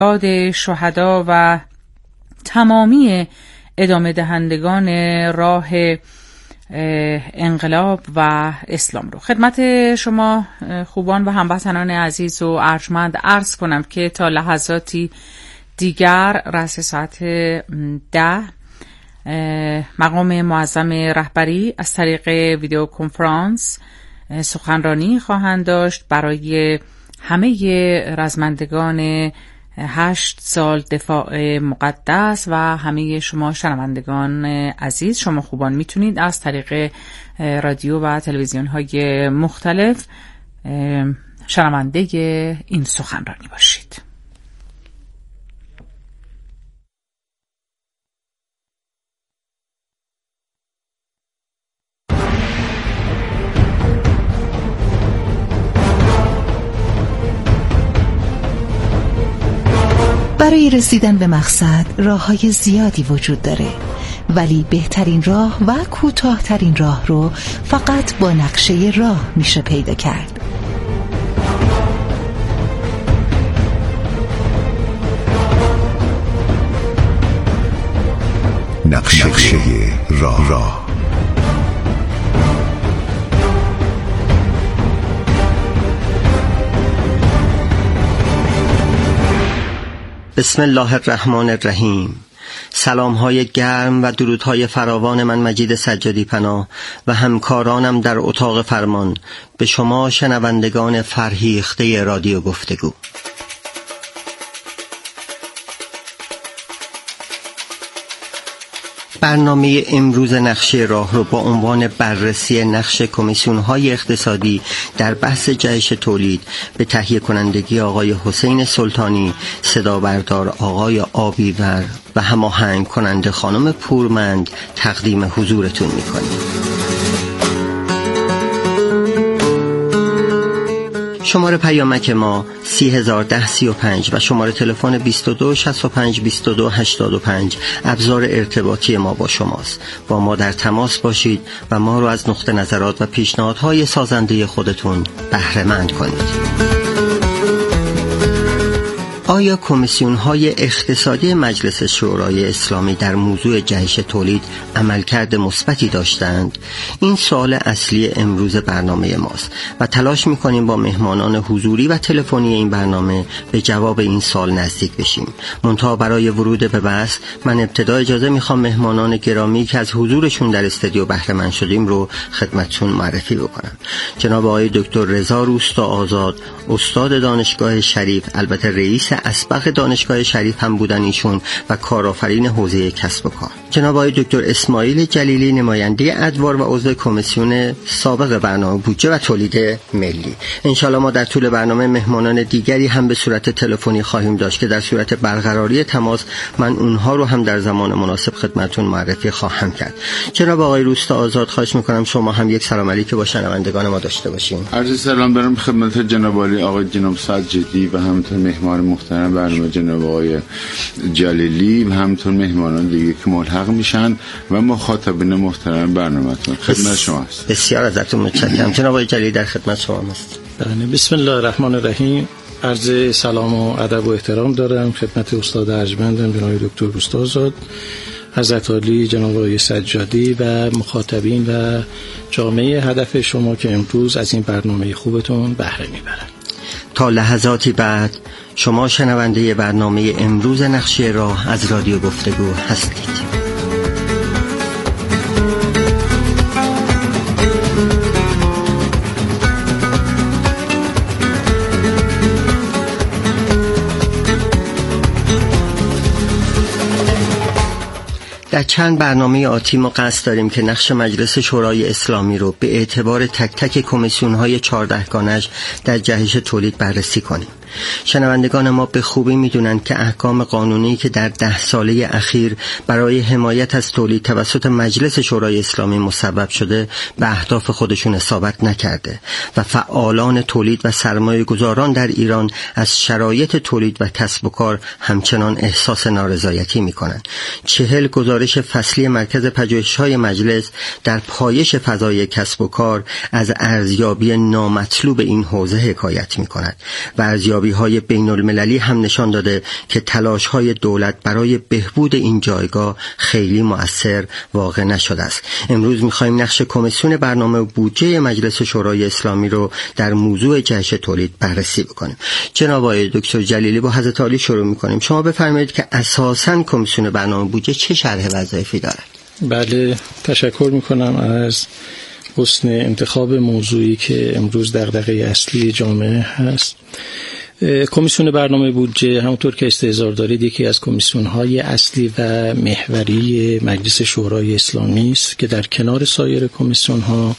یاد شهدا و تمامی ادامه دهندگان راه انقلاب و اسلام رو خدمت شما خوبان و هموطنان عزیز و ارجمند عرض کنم که تا لحظاتی دیگر رأس ساعت 10 مقام معظم رهبری از طریق ویدیو کنفرانس سخنرانی خواهند داشت برای همه رزمندگان 8 سال دفاع مقدس و همه شما شنوندگان عزیز. شما خوبان میتونید از طریق رادیو و تلویزیون های مختلف شنونده این سخنرانی باشید. برای رسیدن به مقصد راه‌های زیادی وجود داره، ولی بهترین راه و کوتاه‌ترین راه رو فقط با نقشه راه میشه پیدا کرد. نقشه راه. بسم الله الرحمن الرحیم. سلام‌های گرم و درودهای فراوان من مجید سجادی پناه و همکارانم در اتاق فرمان به شما شنوندگان فرهیخته رادیو گفتگو. برنامه امروز نقشه راه رو با عنوان بررسی نقش کمیسیون‌های اقتصادی در بحث جهش تولید به تهیه کنندگی آقای حسین سلطانی، صدا بردار آقای آبیور و هماهنگ کننده خانم پورمند تقدیم حضورتون می‌کنیم. شماره پیامک ما 301035 و شماره تلفن 2265 2285 ابزار ارتباطی ما با شماست. با ما در تماس باشید و ما رو از نقطه نظرات و پیشنهادهای سازنده خودتون بهره مند کنید. آیا کمیسیون‌های اقتصادی مجلس شورای اسلامی در موضوع جهش تولید عملکرد مثبتی داشتند؟ این سوال اصلی امروز برنامه ماست و تلاش می‌کنیم با مهمانان حضوری و تلفنی این برنامه به جواب این سوال نزدیک بشیم. منتها برای ورود به بحث من ابتدا اجازه می‌خوام مهمانان گرامی که از حضورشون در استودیو بهره مند شدیم رو خدمتتون معرفی بکنم. جناب آقای دکتر رضا روستا آزاد، استاد دانشگاه شریف، البته رئیس اسبق دانشگاه شریف هم بودن ایشون و کارآفرین حوزه کسب و کار. جناب آقای دکتر اسماعیل جلیلی، نماینده ادوار و عضو کمیسیون سابق برنامه بودجه و تولید ملی. انشالله ما در طول برنامه مهمانان دیگری هم به صورت تلفنی خواهیم داشت که در صورت برقراری تماس من اونها رو هم در زمان مناسب خدمتتون معرفی خواهم کرد. جناب آقای روستا آزاد، خواهش می‌کنم شما هم یک سلام علیک با شنوندگان ما داشته باشین. عرض سلام دارم خدمت جناب عالی آقای جناب سجادی و همینطور مهمان محترم برنامه جناب آقای جلیلی و همینطور مهمانان دیگه که ملحق میشن و مخاطبین محترم برنامه‌تون. خدمت شما است. بسیار ازتون متشکرم. جناب آقای جلیلی در خدمت شما هست. بسم الله الرحمن الرحیم. عرض سلام و ادب و احترام دارم خدمت استاد ارجمندم جناب دکتر روستا آزاد، حضرت عالی جناب آقای سجادی و مخاطبین و جامعه هدف شما که امروز از این برنامه خوبتون بهره میبرن. تا لحظاتی بعد شما شنونده برنامه امروز نقشه راه از رادیو گفتگو هستید. در چند برنامه آتی ما قصد داریم که نقش مجلس شورای اسلامی رو به اعتبار تک تک کمیسیون‌های 14 گانش در جهش تولید بررسی کنیم. شنوندگان ما به خوبی میدونند که احکام قانونی که در 10 ساله اخیر برای حمایت از تولید توسط مجلس شورای اسلامی مصوب شده به اهداف خودشون اصابت نکرده و فعالان تولید و سرمایه گذاران در ایران از شرایط تولید و کسب و کار همچنان احساس نارضایتی میکنند. 40 گزارش فصلی مرکز پژوهش‌های مجلس در پایش فضای کسب و کار از ارزیابی نامطلوب این حوزه حکایت میکند و ارزیابی ارزیابی‌های بین‌المللی هم نشان داده که تلاش‌های دولت برای بهبود این جایگاه خیلی مؤثر واقع نشده است. امروز می‌خوایم نقش کمیسیون برنامه بودجه مجلس شورای اسلامی رو در موضوع جهش تولید بررسی بکنیم. جناب آقای دکتر جلیلی، با حضرت عالی شروع می‌کنیم. شما بفرمایید که اساساً کمیسیون برنامه بودجه چه شرح وظایفی دارد؟ بله، تشکر می‌کنم از حسن انتخاب موضوعی که امروز دغدغه اصلی جامعه هست. کمیسیون برنامه بودجه همونطور که استحضار دارید یکی از کمیسیون‌های اصلی و محوری مجلس شورای اسلامی است که در کنار سایر کمیسیون‌ها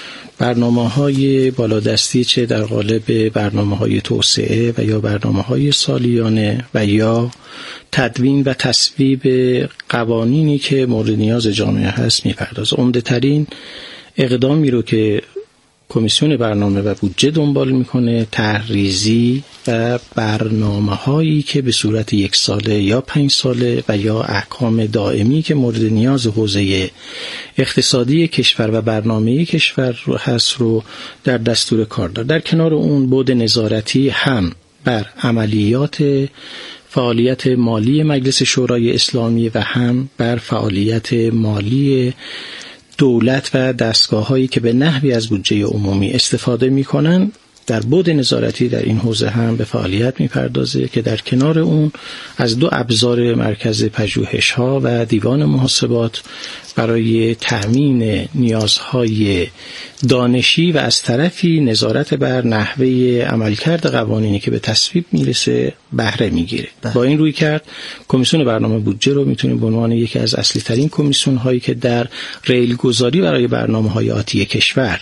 برنامه‌های بالادستی چه در قالب برنامه‌های توسعه و یا برنامه‌های سالیانه و یا تدوین و تصویب قوانینی که مورد نیاز جامعه هست می‌پردازه. عمده‌ترین اقدامی رو که کمیسیون برنامه و بودجه دنبال میکنه طرح‌ریزی و برنامه‌هایی که به صورت 1 ساله یا 5 ساله و یا احکام دائمی که مورد نیاز حوزه اقتصادی کشور و برنامه کشور رو هست رو در دستور کار داره. در کنار اون بعد نظارتی هم بر عملیات فعالیت مالی مجلس شورای اسلامی و هم بر فعالیت مالی دولت و دستگاه‌هایی که به نحوی از بودجه عمومی استفاده می‌کنند در بعد نظارتی در این حوزه هم به فعالیت می‌پردازه که در کنار اون از 2 ابزار مرکز پژوهش‌ها و دیوان محاسبات برای تأمین نیازهای دانشی و از طرفی نظارت بر نحوه عملکرد قوانینی که به تصویب میرسه بهره میگیره. با این روی کرد کمیسیون برنامه بودجه رو میتونیم به عنوان یکی از اصلی ترین کمیسیون هایی که در ریل گذاری برای برنامه‌های آتی کشور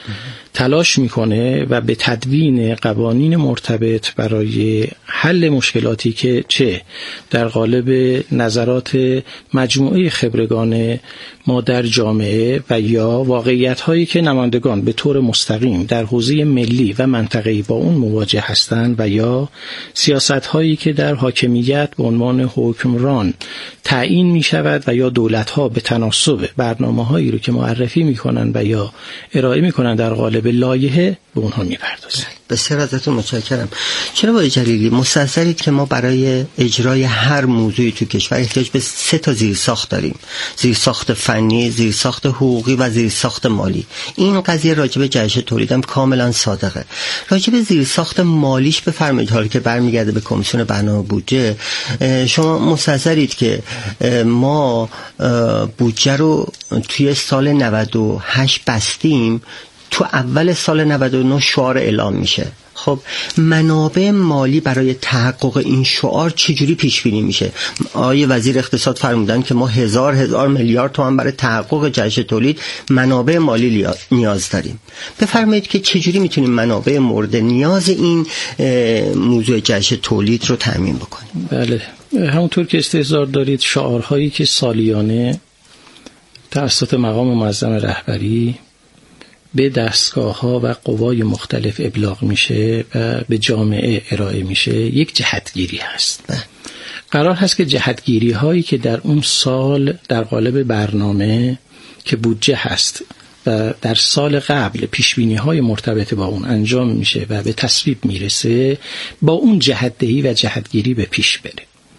تلاش میکنه و به تدوین قوانین مرتبط برای حل مشکلاتی که چه در قالب نظرات مجموعه خبرگان ما در جامعه و یا واقعیت هایی که نمایندگان به طور مستقیم در حوزه ملی و منطقه‌ای با اون مواجه هستند و یا سیاست هایی که در حاکمیت به عنوان حکمران تعیین می شود و یا دولت ها به تناسب برنامه هایی رو که معرفی می کنند و یا ارائه می کنند در قالب لایحه به اونها می پردازند. بسیار ازتون متشکرم. چرا آقای جلیلی مستحضرید که ما برای اجرای هر موضوعی تو کشور احتیاج به 3 تا زیرساخت داریم؟ زیرساخت فنی، زیرساخت حقوقی و زیرساخت مالی. این قضیه راجع به جهش تولید هم کاملا صادقه. راجع به زیرساخت مالیش بفرمایید، حالا که برمیگرده به کمیسیون برنامه بودجه، شما مستحضرید که ما بودجه رو توی سال 98 بستیم، تو اول سال 99 شعار اعلام میشه. خب منابع مالی برای تحقق این شعار چجوری پیش بینی میشه؟ آقای وزیر اقتصاد فرمودن که ما هزار میلیارد تومان برای تحقق جهش تولید منابع مالی نیاز داریم. بفرمایید که چجوری میتونیم منابع مورد نیاز این موضوع جهش تولید رو تامین بکنیم؟ بله، همونطور که استحضار دارید شعارهایی که سالیانه توسط مقام معظم رهبری به دستگاه‌ها و قوای مختلف ابلاغ میشه و به جامعه ارائه میشه یک جهتگیری هست. قرار هست که جهتگیری هایی که در اون سال در قالب برنامه که بودجه هست و در سال قبل پیشبینی های مرتبط با اون انجام میشه و به تصویب میرسه، با اون جهتدهی و جهتگیری به پیش بره.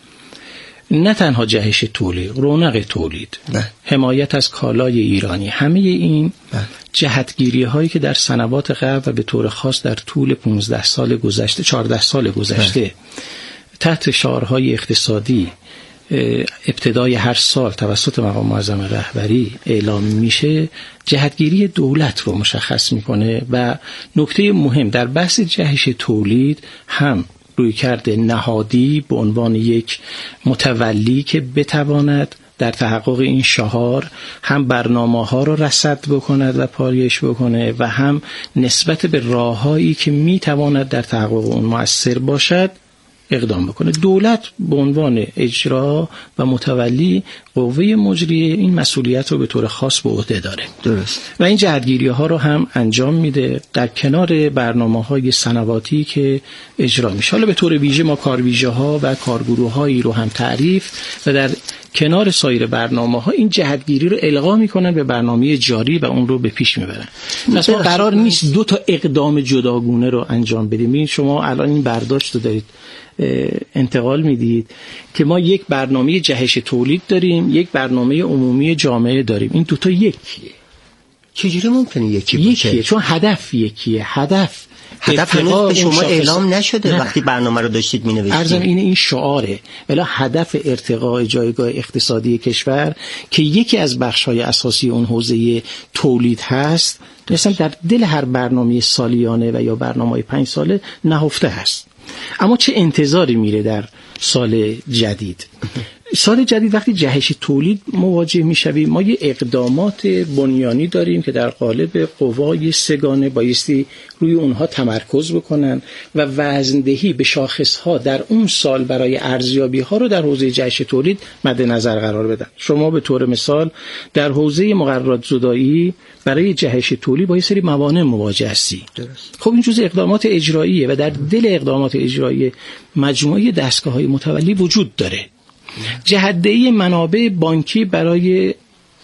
نه تنها جهش تولید، رونق تولید، حمایت از کالای ایرانی، همه این جهتگیری هایی که در سنوات قبل و به طور خاص در طول 15 سال گذشته 14 سال گذشته تحت شعارهای اقتصادی ابتدای هر سال توسط مقام معظم رهبری اعلام میشه، جهتگیری دولت رو مشخص میکنه. و نکته مهم در بحث جهش تولید هم رویکرد نهادی به عنوان یک متولی که بتواند در تحقق این شعار هم برنامه‌ها رو رصد بکند و پایش بکنه و هم نسبت به راه‌هایی که میتواند در تحقق اون مؤثر باشد اقدام بکنه. دولت به عنوان اجرا و متولی قوه مجریه این مسئولیت رو به طور خاص به عهده داره. درست. و این جهتگیری ها رو هم انجام میده در کنار برنامه‌های سنواتی که اجرا میشه. حالا به طور ویژه ما کارویژه ها و کارگروه هایی رو هم تعریف و در کنار سایر برنامه‌ها این جهتگیری رو القا میکنن به برنامه جاری و اون رو به پیش میبرن. پس ما قرار نیست دو تا اقدام جداگونه رو انجام بدیم. این شما الان این برداشت رو دارید انتقال میدید که ما یک برنامه جهش تولید داریم، یک برنامه عمومی جامعه داریم. این دوتا یکیه. چجوری ممکنه یکی باشه؟ یکیه چون هدف یکیه. هدف هنوز به شما اعلام نشده. وقتی برنامه رو داشتید می‌نوشتید. عرضم این شعاره، ولی هدف ارتقاء جایگاه اقتصادی کشور که یکی از بخش‌های اساسی اون حوزه تولید هست، مثلا در دل هر برنامه سالیانه و یا برنامه‌های 5 ساله نهفته هست. اما چه انتظاری میره در سال جدید؟ سال جدید وقتی جهش تولید مواجه میشویم، ما یه اقدامات بنیانی داریم که در قالب قوای سگانه بایستی روی اونها تمرکز بکنن و وزندهی به شاخصها در اون سال برای ارزیابی ها رو در حوزه جهش تولید مد نظر قرار بدن. شما به طور مثال در حوزه مقررات زدایی برای جهش تولید با یه سری موانع مواجه هستی. خب این جزء اقدامات اجراییه و در دل اقدامات اجرایی مجموعه دستگاه‌های متولی وجود داره. جهت‌دهی منابع بانکی برای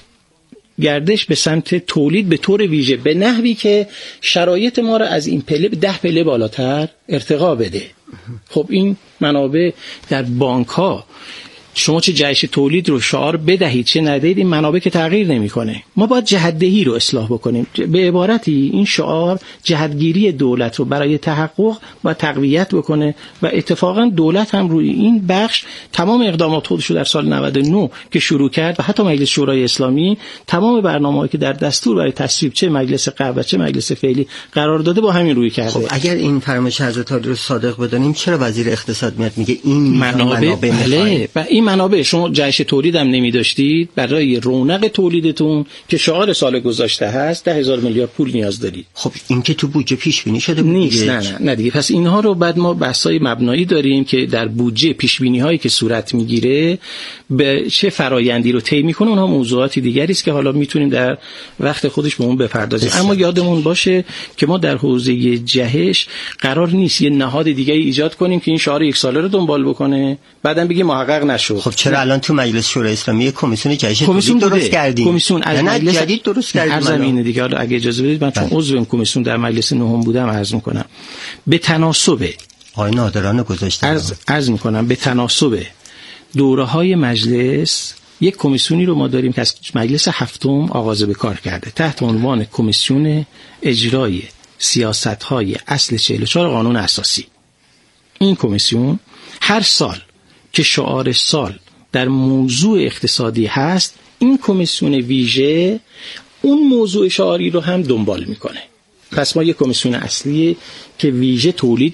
گردش به سمت تولید به طور ویژه به نحوی که شرایط ما را از این پله 10 پله بالاتر ارتقا بده. خب این منابع در بانک‌ها شما چه جهش تولید رو شعار بدهید چه ندهید، این منابع که تغییر نمی‌کنه. ما باید جهت‌دهی رو اصلاح بکنیم. به عبارتی این شعار جهتگیری دولت رو برای تحقق و تقویت بکنه و اتفاقا دولت هم روی این بخش تمام اقدامات خودش رو در سال 99 که شروع کرد و حتی مجلس شورای اسلامی تمام برنامه‌هایی که در دستور برای تصویب چه مجلس قبل چه مجلس فعلی قرار داده با همین روی کرده. خب اگر این فرمایش حضرت عالی رو صادق بدانیم، چرا وزیر اقتصاد میاد میگه این منابع و این منابع شما جهش تولید هم نمی داشتید برای رونق تولیدتون که شعار سال گذشته هست 10,000 میلیارد پول نیاز دارید. خب این که تو بودجه پیش بینی شده بود نیست. نه دیگه. پس اینها رو بعد ما بحث‌های مبنایی داریم که در بودجه پیش بینی هایی که صورت میگیره به چه فرایندی رو طی میکنه. اونها موضوعاتی دیگری است که حالا میتونیم در وقت خودش به اون بپردازیم. اما یادمون باشه که ما در حوزه جهش قرار نیست یه نهاد دیگه ایجاد کنیم که این شعار یک ساله رو دنبال بکنه بعدم بگیم محقق نشد. خب چرا الان تو مجلس شورای اسلامی کمیسیون جهش تولید درست کردیم؟ کمیسیون از مجلس جدید درست کردیم. هر زمینه دیگه. حالا اگه اجازه بدید من چون عضو این کمیسیون در مجلس نهم بودم عرض میکنم به تناسب آقای نادران گذاشتن عرض میکنم به تناسب دوره‌های مجلس یک کمیسیونی رو ما داریم که از مجلس هفتم آغاز به کار کرده تحت عنوان کمیسیون اجرای سیاست‌های اصل 44 قانون اساسی. این کمیسیون هر سال که شعار سال در موضوع اقتصادی هست، این کمیسیون ویژه اون موضوع شعاری رو هم دنبال میکنه. پس ما یک کمیسیون اصلی که ویژه تولید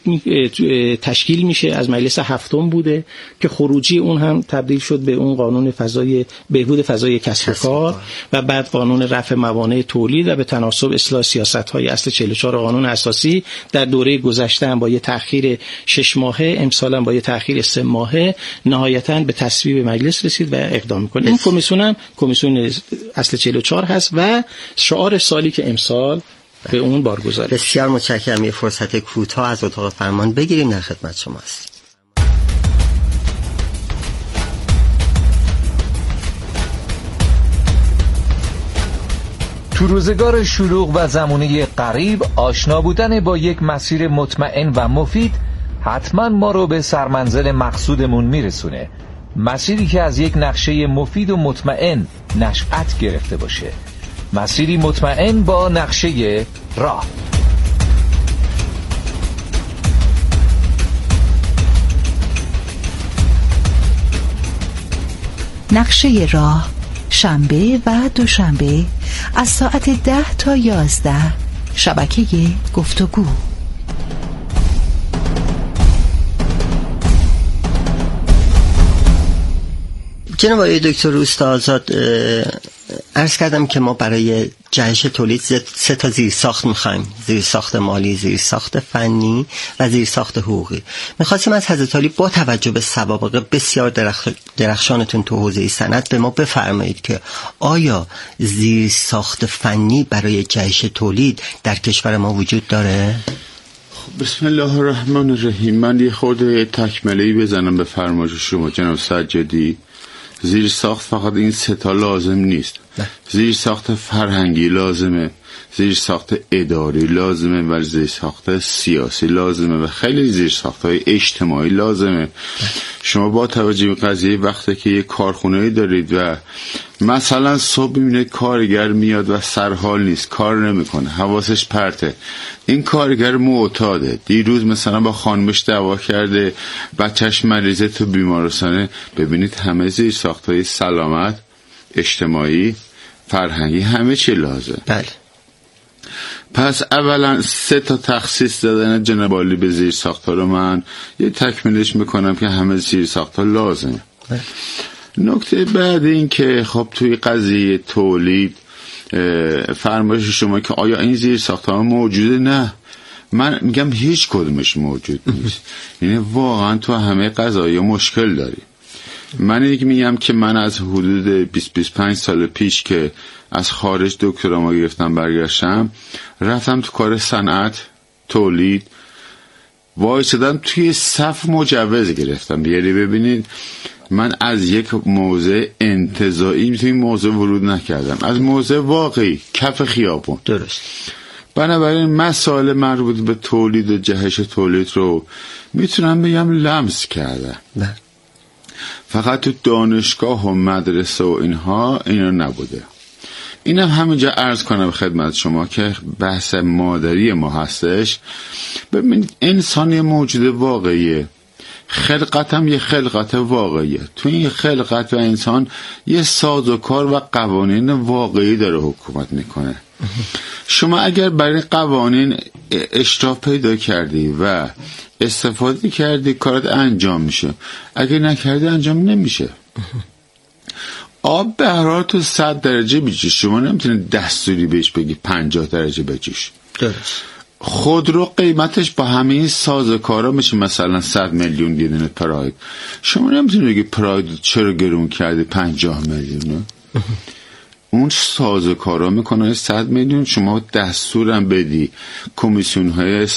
تشکیل میشه از مجلس هفتم بوده که خروجی اون هم تبدیل شد به اون قانون بهبود فضای کسب و کار و بعد قانون رفع موانع تولید و به تناسب اصلاح سیاست‌های اصل 44 قانون اساسی. در دوره گذشته هم با یه تأخیر 6 ماهه، امسال هم با یه تأخیر 3 ماهه نهایتاً به تصویب مجلس رسید و اقدام می‌کنه. این کمیسیون هم کمیسیون اصل 44 هست و شعار سالی که امسال به اون بارگذاری. بسیار متشکرم. یه فرصت کوتاه از اتاق فرمان بگیریم، در خدمت شما هستیم. تو روزگار شلوغ و زمانه قریب آشنا بودن با یک مسیر مطمئن و مفید حتما ما رو به سرمنزل مقصودمون میرسونه. مسیری که از یک نقشه مفید و مطمئن نشأت گرفته باشه. مسیری مطمئن با نقشه راه. نقشه راه شنبه و دوشنبه از ساعت 10 تا 11 شبکه گفتگو. جناب آقای دکتر روستاآزاد، عرض کردم که ما برای جهش تولید 3 زیرساخت می‌خوایم: زیرساخت مالی، زیرساخت فنی و زیرساخت حقوقی. می‌خواستیم از حضرت عالی با توجه به سوابق بسیار درخشانتون تو حوزه صنعت به ما بفرمایید که آیا زیرساخت فنی برای جهش تولید در کشور ما وجود داره؟ بسم الله الرحمن الرحیم. من یه خورده تکمله‌ای بزنم به فرمایش شما جناب سجادی زیر ساخت فقط این سه تا لازم نیست. زیر ساخت فرهنگی لازمه، زیر ساخت اداری لازمه و زیر ساخت سیاسی لازمه و خیلی زیر ساخت‌های اجتماعی لازمه. شما با توجه به قضیه وقتی که یک کارخونه‌ای دارید و مثلا صبح می‌بینید کارگر میاد و سرحال نیست، کار نمی‌کنه، حواسش پرته، این کارگر معتاده، دیروز مثلا با خانمش دعوا کرده، بچهش مریضه تو بیمارستانه، ببینید همه زیر ساخت‌های سلامت، اجتماعی، فرهنگی، همه چی لازم. بله. پس اولا 3 تا تخصیص دادن جناب عالی به زیر ساخت‌ها رو من یه تکمیلش میکنم که همه زیر ساخت‌ها لازمه. نکته بعد این که خب توی قضیه تولید فرمایش شما که آیا این زیر ساخت‌ها موجوده؟ نه، من میگم هیچ کدومش موجود نیست. یعنی واقعا تو همه قضایا مشکل داری. من میگم که من از حدود 20-25 سال پیش که از خارج دکترامو گرفتم برگشتم، رفتم تو کار صنعت، تولید، وایسادم توی صف مجوز گرفتم. یعنی ببینید من از یک موضع انتزاعی توی موضع ورود نکردم، از موضع واقعی کف خیابون. درست. بنابراین مسائل مربوط به تولید و جهش تولید رو میتونم بگم لمس کردم. فقط تو دانشگاه و مدرسه و اینها اینا نبوده. اینم همینجا عرض کنم خدمت شما که بحث مادری ما هستش. ببینید انسان یه موجود واقعیه، خلقت هم یه خلقت واقعیه. تو این خلقت و انسان یه سازوکار و قوانین واقعی داره حکومت میکنه. شما اگر برای قوانین اشراف پیدا کردی و استفاده کردی کارت انجام میشه، اگر نکردی انجام نمیشه. آب به حرارت 100 درجه بجوش، شما نمیتونید دستوری بهش بگی 50 درجه بجوش. درست. خودرو قیمتش با همه این سازوکارا میشه مثلا 100 میلیون یه دونه پراید. شما نمیتونید بگی پراید چرا گرون کردی 50 میلیون. اون سازوکارا میکنه 100 میلیون. شما دستورم بدی کمیسیون های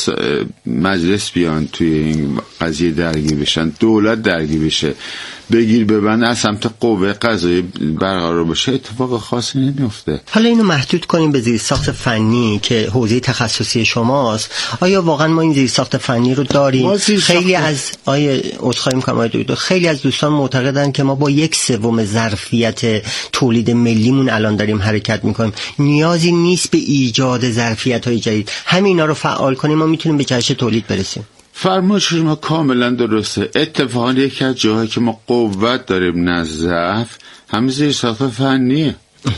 مجلس بیان توی این قضیه درگیر بشن، دولت درگیر بشه، بگیر ببند، از سمت قوه قضایی برقرار بشه، اتفاق خاصی نمیفته. حالا اینو محدود کنیم به زیرساخت فنی که حوزه تخصصی شماست. آیا واقعا ما این زیرساخت فنی رو داریم؟ خیلی از عذرخواهی می‌کنم خیلی از دوستان معتقدن که ما با 1/3 ظرفیت تولید ملیمون الان داریم حرکت میکنیم، نیازی نیست به ایجاد ظرفیت‌های جدید. همینا رو فعال کنیم ما میتونیم به جهش تولید برسیم. فرمایش شما کاملا درسته. اتفاقا یکی از جاهایی که ما قوت داریم نه ضعف همین زیرساخت فنیه.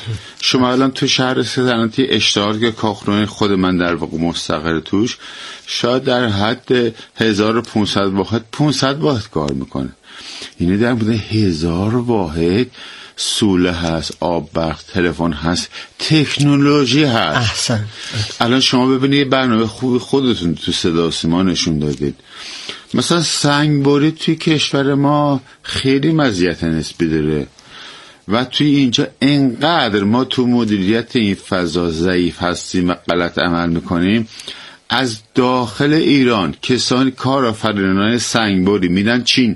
شما الان تو شهر صنعتی اشتهار که کارخونه خود من در واقع مستقر توش، شاید در حد 1500 واحد 500 واحد کار میکنه. یعنی در مورد 1000 واحد سوله هست، آب، برق، تلفن هست، تکنولوژی هست. احسن. الان شما ببینید برنامه خوبی خودتون تو صدا و سیما نشون دادید. مثلا سنگبری توی کشور ما خیلی مزیت نسبی داره و توی اینجا انقدر ما تو مدیریت این فضا ضعیف هستیم و غلط عمل میکنیم. از داخل ایران کسانی کارآفرینان سنگبری میدن چین،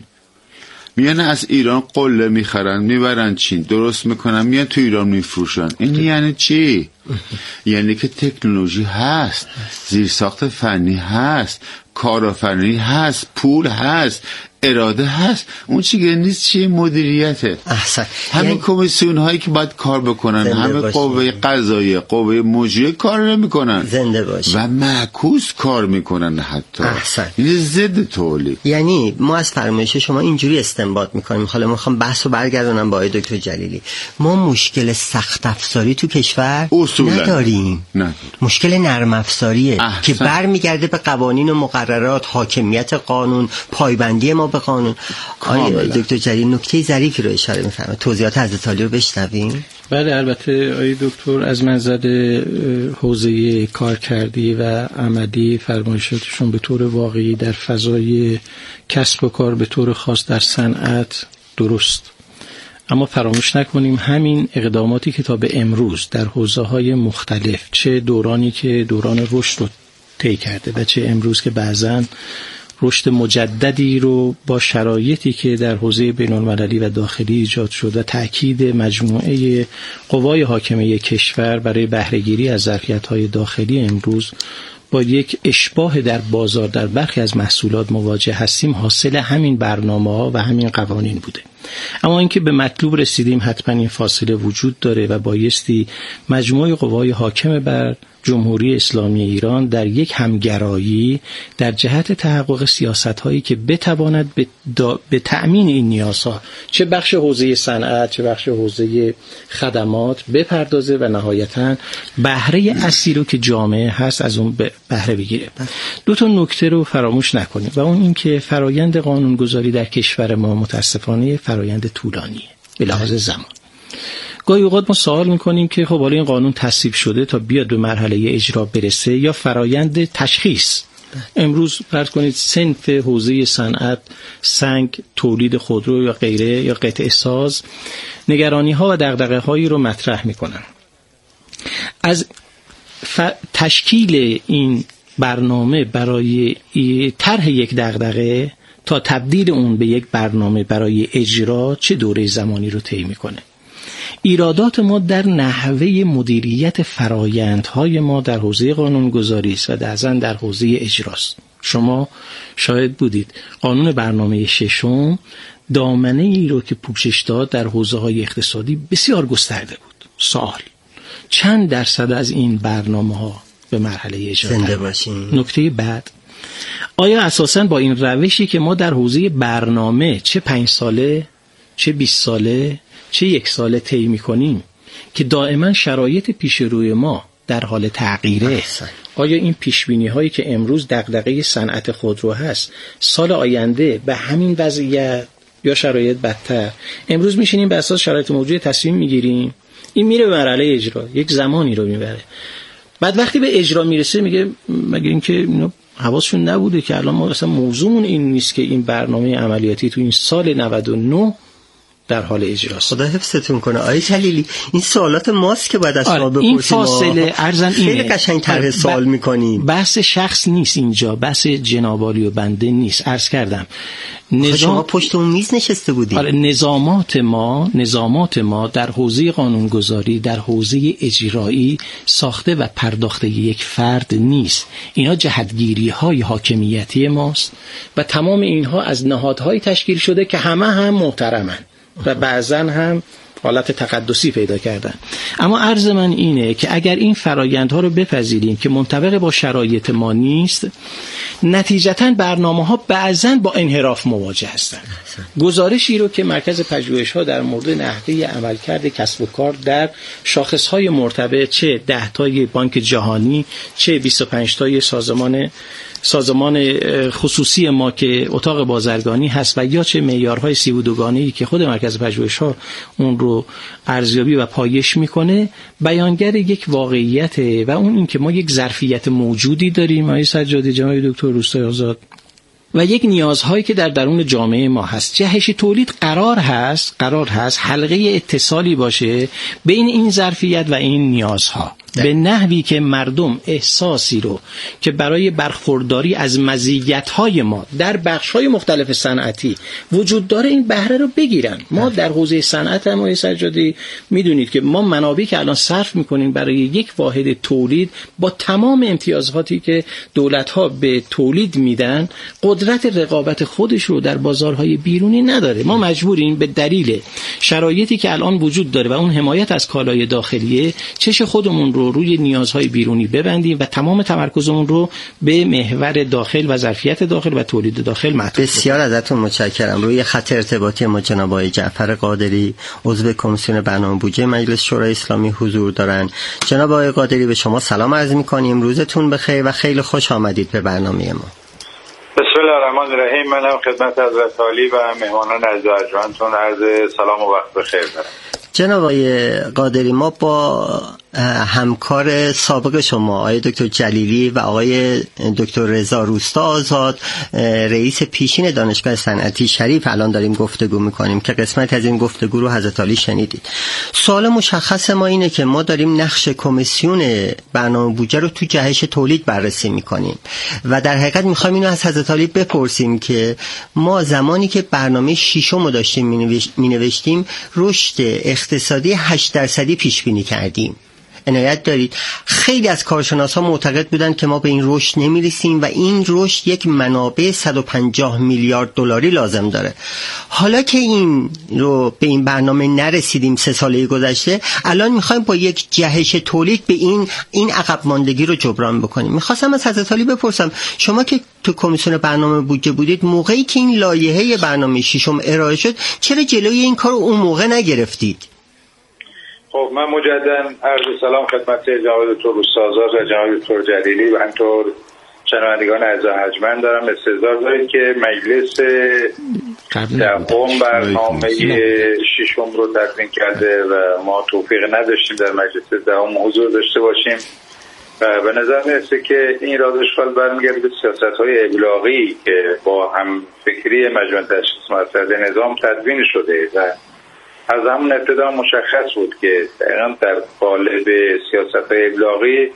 میان از ایران قله میخرن میبرن چین، درست میکنن میان تو ایران میفروشن. این یعنی چی؟ یعنی که تکنولوژی هست، زیرساخت فنی هست، کارآفرینی هست، پول هست، اراده هست. اون چیه نیست چیه؟ مدیریته. احسن. همین کمیسیون هایی که باید کار بکنن، همه قوه قضاییه، قوه مجریه کار نمیکنن، زنده باشه و معکوس کار میکنن حتی. احسن. این ضد تولید. یعنی ما از فرمایش شما اینجوری استنباط میکنیم. حالا میخوام بحثو برگردونم با آقای دکتر جلیلی. ما مشکل سخت افزاری تو کشور نداریم. مشکل نرم افزاریه که برمیگرده به قوانین و مقررات، حاکمیت قانون، پایبندی ما به قانون. آقای دکتر جلیلی نکته ظریفی رو اشاره می‌فرمایید. توضیحات حضرت عالی رو بشنویم. بله البته آقای دکتر از منظر حوزه کارکردی و عملی فرمایشاتشون به طور واقعی در فضای کسب و کار به طور خاص در صنعت درست، اما فراموش نکنیم همین اقداماتی که تا به امروز در حوزه‌های مختلف، چه دورانی که دوران رشد رو طی کرده و چه امروز که بعضن رشد مجددی رو با شرایطی که در حوزه بین‌المللی و داخلی ایجاد شد و تأکید مجموعه قوای حاکمه کشور برای بهره‌گیری از ظرفیت‌های داخلی امروز با یک اشباح در بازار در برخی از محصولات مواجه هستیم، حاصل همین برنامه‌ها و همین قوانین بوده. اما اینکه به مطلوب رسیدیم حتما این فاصله وجود داره و بایستی مجموعه قوای حاکم بر جمهوری اسلامی ایران در یک همگرایی در جهت تحقق سیاست‌هایی که بتواند به تأمین این نیازها، چه بخش حوزه صنعت چه بخش حوزه خدمات، بپردازه و نهایتاً بهره اصلی رو که جامعه هست از اون بهره بگیره. دو تا نکته رو فراموش نکنیم و اون این که فرایند قانونگذاری در کشور ما متاسفانه فرایند طولانیه به لحاظ زمان. گاهی اوقات ما سوال میکنیم که خب حالا این قانون تصویب شده تا بیاد به مرحله اجرا برسه یا فرایند تشخیص. امروز فرض کنید صنف حوزه صنعت، سنگ، تولید خودرو یا غیره یا قطع ساز نگرانی ها و دغدغه هایی رو مطرح میکنن. از تشکیل این برنامه برای طرح یک دغدغه تا تبدیل اون به یک برنامه برای اجرا چه دوره زمانی رو طی میکنه؟ ایرادات ما در نحوه مدیریت فرایندهای ما در حوزه قانونگذاری است و در حوزه اجراست. شما شاهد بودید قانون برنامه ششم دامنه ای رو که پوشش داد در حوزه های اقتصادی بسیار گسترده بود. سوال چند درصد از این برنامه ها به مرحله اجرا زنده باشیم؟ نکته بعد، آیا اساساً با این روشی که ما در حوزه برنامه چه 5 ساله چه 20 ساله چه 1 ساله طی می‌کنیم که دائما شرایط پیش روی ما در حال تغییره، آیا این پیشبینی هایی که امروز دغدغه صنعت خودرو هست سال آینده به همین وضعیت یا شرایط بدتر؟ امروز میشینیم به اساس شرایط موجود تصمیم میگیریم، این میره به مرحله اجرا، یک زمانی رو میبره، بعد وقتی به اجرا میرسه میگه مگه اینکه حواسشون نبوده که الان ما اصلا موضوعمون این نیست که این برنامه عملیاتی تو این سال 99 در حال اجراست. خدا حفظتون کنه آقای جلیلی. این سوالات ماست که بعد از شما بپرسیم. این فاصله ارزن اینه. خیلی قشنگ طرح سوال میکنیم. بحث شخص نیست اینجا، بحث جنابعالی و بنده نیست. عرض کردم شما پشت اون میز نشسته بودید. نظامات ما در حوزه قانونگذاری، در حوزه اجرایی ساخته و پرداخته یک فرد نیست. اینا جهتگیری های حاکمیتی ماست و تمام اینها از نهادهای تشکیل شده که همه هم محترمن و بعضا هم حالت تقدسی پیدا کردن. اما عرض من اینه که اگر این فرایندها رو بپذیریم که منطبق با شرایط ما نیست، نتیجتاً برنامه‌ها بعضاً با انحراف مواجه هستند. گزارشی رو که مرکز پژوهش‌ها در مورد نحوه عملکرد کسب و کار در شاخص‌های مرتبط، چه 10 تای بانک جهانی چه 25 تای سازمان خصوصی ما که اتاق بازرگانی هست و یا چه معیارهای 32 گانه‌ای که خود مرکز پژوهش‌ها اون رو ارزیابی و پایش میکنه، بیانگر یک واقعیته و اون این که ما یک ظرفیت موجودی داریم آقای سجادی، جناب دکتر روستایی آزاد، و یک نیازهایی که در درون جامعه ما هست. جهش تولید قرار هست حلقه اتصالی باشه بین این ظرفیت و این نیازها به نحوی که مردم احساسی رو که برای برخورداری از مزیت‌های ما در بخش‌های مختلف صنعتی وجود داره این بهره رو بگیرن. ما در حوزه صنعت هم آقای سجادی میدونید که ما منابعی که الان صرف میکنیم برای یک واحد تولید با تمام امتیازاتی که دولت‌ها به تولید میدن قدرت رقابت خودش رو در بازارهای بیرونی نداره. ما مجبوریم به دلیل شرایطی که الان وجود داره و اون حمایت از کالای داخلیه چش خودمون رو روی نیازهای بیرونی ببندیم و تمام تمرکزمون رو به محور داخل و ظرفیت داخل و تولید داخل معطوف. بسیار ازتون متشکرم. روی خط ارتباطی ما جناب آقای جعفر قادری عضو کمیسیون برنامه بودجه مجلس شورای اسلامی حضور دارن. جناب آقای قادری به شما سلام عرض می‌کنیم. روزتون بخیر و خیلی خوش آمدید به برنامه ما. بسم الله الرحمن الرحیم. منم خدمت حضرت عالی و مهمانان عزیز و ارجمندتون عرض سلام و وقت بخیر دارم. جناب آقای قادری، ما با همکار سابق شما آقای دکتر جلیلی و آقای دکتر رضا روستا آزاد، رئیس پیشین دانشگاه صنعتی شریف، الان داریم گفتگو میکنیم که قسمت از این گفتگو رو حضرت عالی شنیدید. سوال مشخص ما اینه که ما داریم نقش کمیسیون برنامه بودجه رو تو جهش تولید بررسی میکنیم و در حقیقت میخوایم اینو از حضرت عالی بپرسیم که ما زمانی که برنامه ششم رو داشتیم مینوشتیم رشد اقتصادی 8% پیش بینی کردیم. عنایت دارید خیلی از کارشناسا معتقد بودن که ما به این رشد نمیرسیم و این رشد یک منابع 150 میلیارد دلاری لازم داره. حالا که این رو به این برنامه نرسیدیم 3 ساله گذشته، الان میخوایم با یک جهش تولید به این عقب ماندگی رو جبران بکنیم. میخواستم از حضرت عالی بپرسم، شما که تو کمیسیون برنامه بودجه بودید، موقعی که این لایحه برنامه ششم ارائه شد چرا جلوی این کار رو اون موقع نگرفتید؟ خب من مجددا عرض سلام خدمت جناب دکتر روستاآزاد و جناب دکتر جلیلی و همینطور شنوندگان اعزای ارجمند دارم. استحضار دارید که مجلس دهم برنامه ششم رو تدوین کرده و ما توفیق نداشتیم در مجلس دهم حضور داشته باشیم و به نظر میرسه که این رازشغال برمیگرده به سیاست‌های ابلاغی که با هم فکری مجمع تشخیص مسائل نظام تدوین شده و از همون ابتدا مشخص بود که دقیقاً در قالب سیاست‌های ابلاغی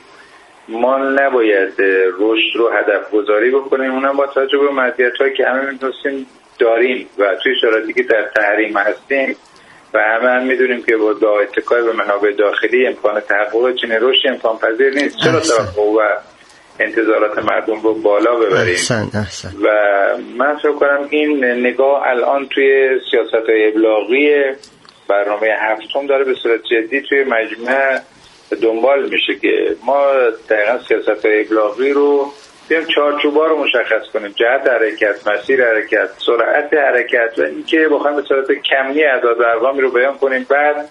ما نباید رشد رو هدف گذاری بکنیم، اونم با توجه به مزیت‌هایی که همه می‌دونیم داریم و توی شرایطی که در تحریم هستیم و همه می‌دونیم که با اتکای به منابع داخلی امکان تحقق چنین رشد امکان پذیر نیست. چرا توقع و انتظارات مردم رو بالا ببریم؟ احسن. و من فکر کنم این نگاه الان توی سیاست‌های ابلاغی برنامه هفتم داره به صورت جدی توی مجمع دنبال میشه که ما دقیقا سیاست‌های ابلاغی رو بیایم چارچوبا رو مشخص کنیم، جهت حرکت، مسیر حرکت، سرعت حرکت و اینکه بخوایم به صورت کمی اعداد و ارقامی رو بیان کنیم، بعد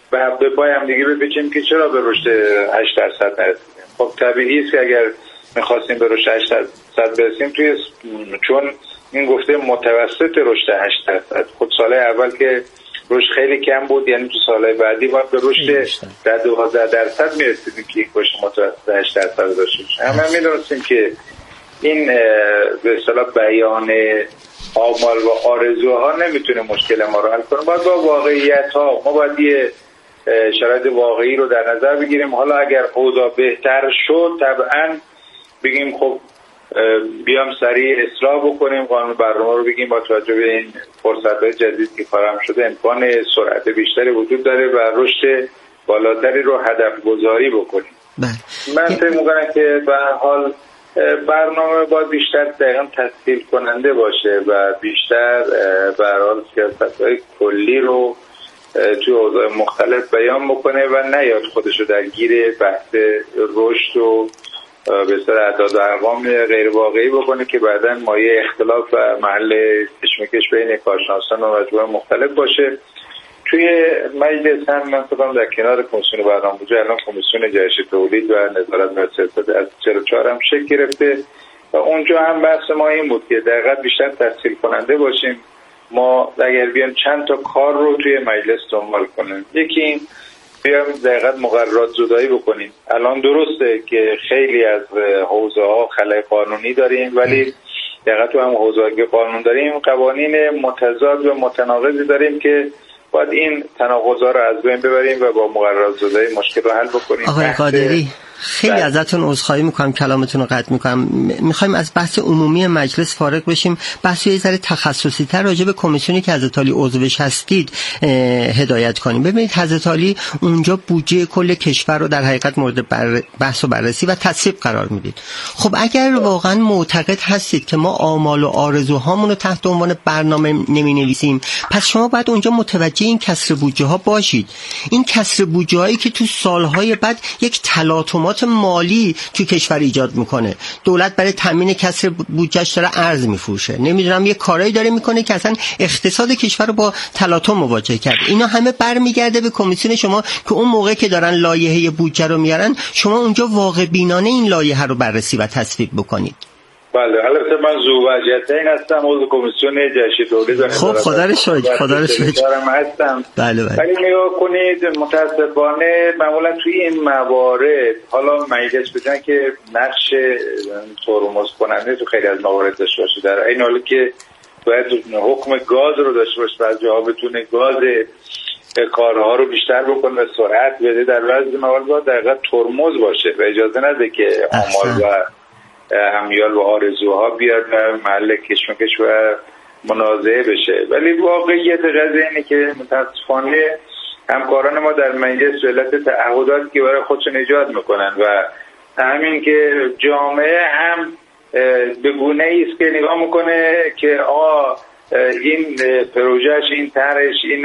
به پای هم دیگه بپیچیم که چرا به رشد 8% نرسیدیم. خب طبیعی است که اگر می‌خواستیم به رشد 8% برسیم چون این گفته متوسط رشد 8%، خود سال اول که رشد خیلی کم بود، یعنی تو سالهای بعدی باید به رشد در 12% میرسیدیم که یک رشد متوسط 8% داشته باشیم. همه میدونستیم که این به اصطلاح بیان آمال و آرزوها نمیتونه مشکل ما رو حل کنه، باید با واقعیت ها ما باید یه شرایط واقعی رو در نظر بگیریم. حالا اگر اوضاع بهتر شد طبعا بگیم خب بیام سریع اصلاح بکنیم، قانون برنامه رو بگیم با توجه به این فرصت‌های جدید که فراهم شده امکان سرعت بیشتری وجود داره و رشد بالاتری رو هدف گذاری بکنیم. من فکر می‌کنم که به هر حال برنامه باید بیشتر دقیقاً تسهیل کننده باشه و بیشتر به هر حال سیاست‌های کلی رو توی اوضاع مختلف بیان بکنه و نیاد خودش رو درگیر بحث رشد و به اصطلاح اعداد و ارقام غیر واقعی بکنه که بعداً مایه اختلاف و محل کشمکش بین کارشناسان و مجموعه مختلف باشه. توی مجلس هم من فکرم در کنار کمیسیون برنامه بودجه الان کمیسیون جهش تولید و نظارت بر سیاست از 44 هم شکل گرفته و اونجا هم بحث ما این بود که دقیقاً بیشتر تسهیل کننده باشیم. ما اگر بیان چند تا کار رو توی مجلس دنبال کنیم، یکی این بیام دقیقاً مقررات زدایی بکنیم. الان درسته که خیلی از حوزه ها خلای قانونی داریم، ولی دقیقاً تو هم حوزه‌ای که قانون داریم قوانین متضاد و متناقضی داریم که باید این تناقض‌ها رو از بین ببریم و با مقررات زدایی مشکل رو حل بکنیم. آقای قادری خیلی ازتون عذرخواهی میکنم، کلامتون رو قطع میکنم. میخوایم از بحث عمومی مجلس فارغ بشیم، بحث یه ذره تخصصی تر راجع به کمیسیونی که حضرت عالی عضوش هستید هدایت کنیم. ببینید حضرت عالی اونجا بودجه کل کشور رو در حقیقت مورد بحث و بررسی و تصویب قرار میدید. خب اگر واقعا معتقد هستید که ما آمال و آرزوهامون رو تحت عنوان برنامه نمینویسیم، پس شما باید اونجا متوجه این کسر بودجه ها باشید. این کسر بودجه هایی که تو سالهای بعد یک تلاطم مالی که کشور ایجاد میکنه، دولت برای تامین کسر بودجهش داره ارز میفروشه، نمیدونم یه کارایی داره میکنه که اصلا اقتصاد کشور رو با تلاطم مواجه کرده. اینا همه برمیگرده به کمیسیون شما که اون موقع که دارن لایحه بودجه رو میارن شما اونجا واقع بینانه این لایحه رو بررسی و تصویب بکنید. بله، البته من زوبجتین هستم، عضو کمیسیون جشن تولید. خب خدا رو شکر، خدا رو شکر هستم. بله. ولی نگاه کنید متاسفانه معمولا توی این موارد، حالا مجلس بدن که نقش ترمز کننده تو خیلی از موارد داشته باشه، در این حالی که باید حکم گاز رو داشته باشه و از جاها بتونه گاز کارها رو بیشتر بکنه و سرعت بده، در بعضی موارد باید دقیقا ترمز باشه و اجازه نده که آمال و امیال و آرزوها بیاد و محل کشمکش و منازعه بشه. ولی واقعیت قضیه اینه که متاسفانه همکاران ما در مجلس به علت تعهداتی که برای خودشون ایجاد میکنن و همین که جامعه هم به گونه‌ای است که نگاه میکنه که این پروژهش، این طرحش، این